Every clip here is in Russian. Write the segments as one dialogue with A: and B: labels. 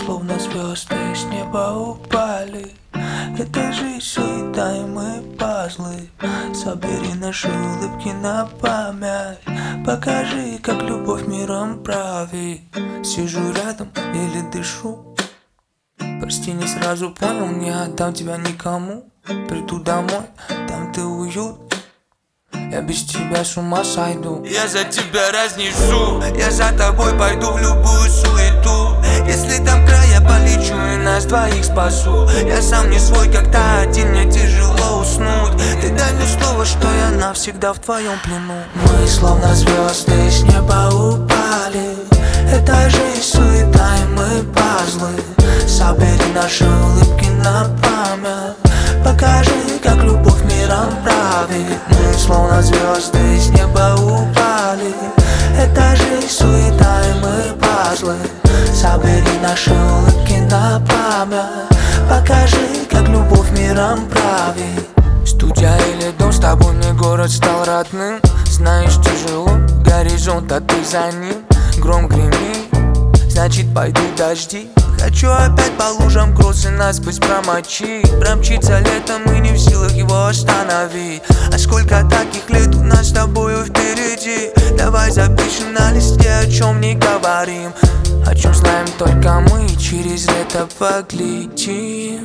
A: словно звезды с неба упали. Это жизнь, суета и мы пазлы. Собери наши улыбки на память. Покажи, как любовь миром правит. Сижу рядом, еле дышу. Прости, не сразу понял, не отдам тебя никому. Приду домой, там ты уют. Я без тебя с ума сойду. Я за тебя разнесу. Я за тобой пойду в любую суету. Если там края, полечу и нас двоих спасу. Я сам не свой, как-то один, мне тяжело уснуть. Ты дай мне слово, что я навсегда в твоем плену. Мы словно звезды с неба упали. Это жизнь, суета и мы пазлы. Собери наши улыбки на память. Покажи, как любовь миром правит. Мы словно звезды с неба упали. Это жизнь, суета и мы пазлы. Собери наши улыбки на память. Покажи, как любовь миром правит. Студия или дом, с тобой мне город стал родным. Знаешь, тяжело, горизонт, а ты за ним. Гром гремит, значит пойдут дожди. Хочу опять по лужам кроссы насквозь промочить. Промчится летом и не в силах его остановить. А сколько таких лет у нас с тобою впереди. Давай запишем на листе, о чем не говорим. О чем знаем только мы, через лето поглядим.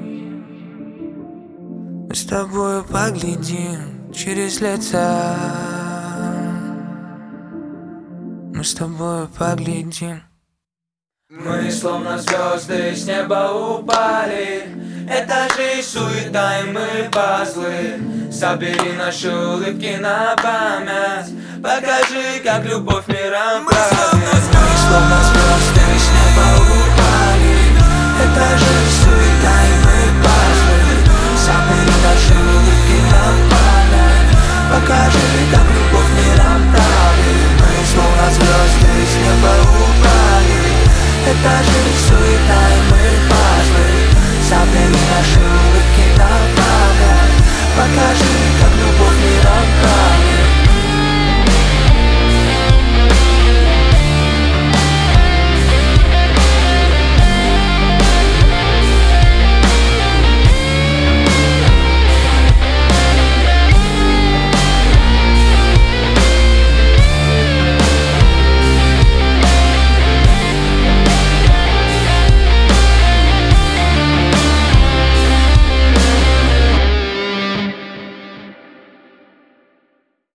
A: Мы с тобою поглядим через лето. Мы с тобою поглядим. Мы словно звезды с неба упали. Это жизнь, суета и мы пазлы. Собери наши улыбки на память. Покажи, как любовь миром правит. Мы словно звезды.